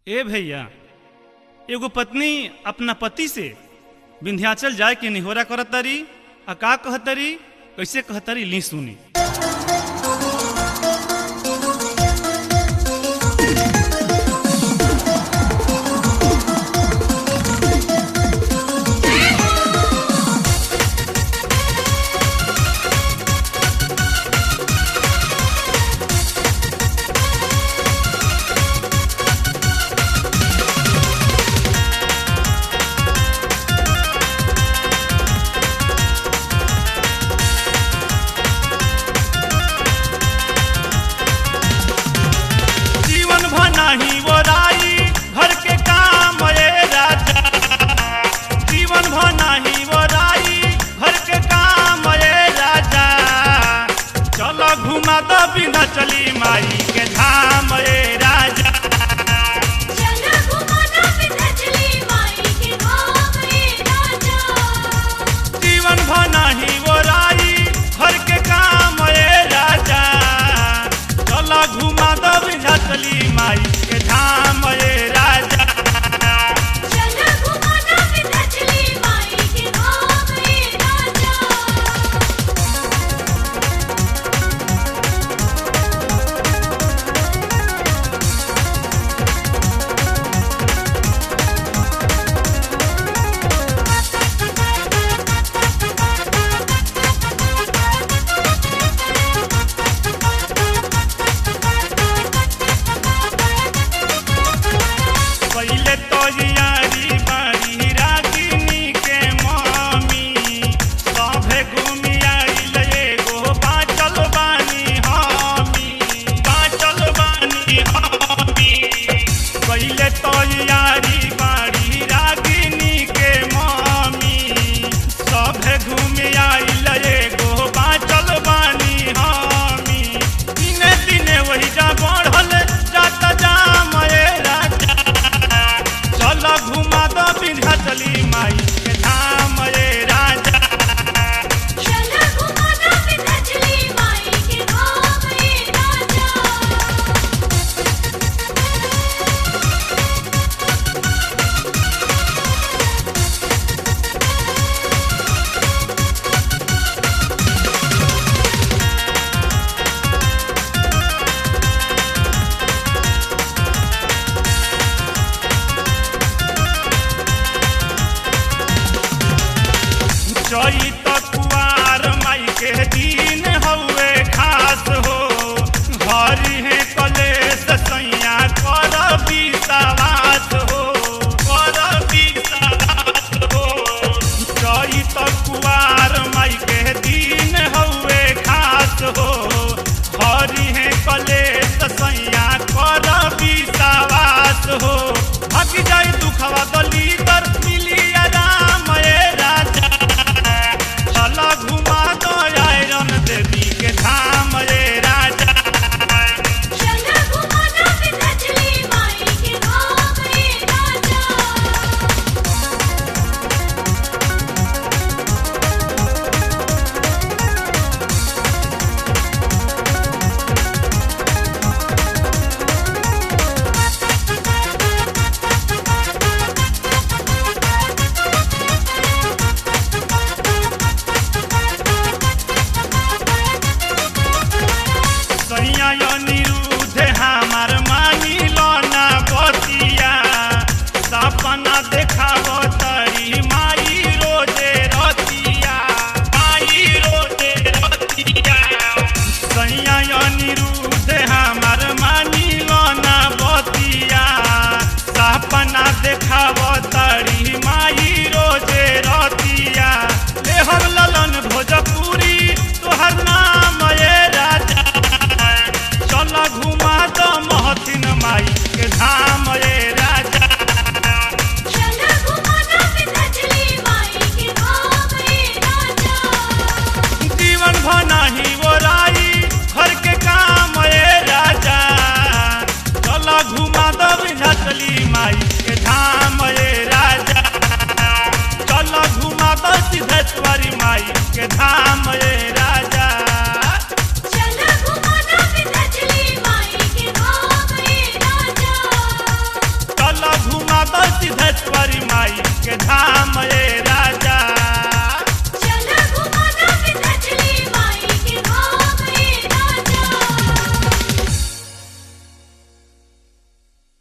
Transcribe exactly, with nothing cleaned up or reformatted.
ए भैया, एगो पत्नी अपना पति से विंध्याचल जाए के निहोरा करतरी आ का कहतरी, कैसे कहतरी ली सुनी। चली माई के धाम ए राजा, चला घुमाना विंध्याचली माई के धाम ए राजा। जीवन भर नहीं ओराई घर के काम ए राजा, चला घुमा दो विंध्याचली माई के धाम ए राजा, चला घुमाना विंध्याचली माई के धाम ए राजा। पहले तो यारी बारी रागिनी के मामी, सभे घूमी आइल एगो बाचल बानी हमी, बाचल बानी हमी। पहले तो यारी बारी रागिनी के मामी, सभे घूमी आइल एगो बाचल बानी हमी। दिने दिने वही जा बढ़ल जाता जाम ए राजा, चला घुमा दो विंध्याचली माई के धाम ए राजा, चला घुमाना विंध्याचली माई के धाम ए राजा। के धाम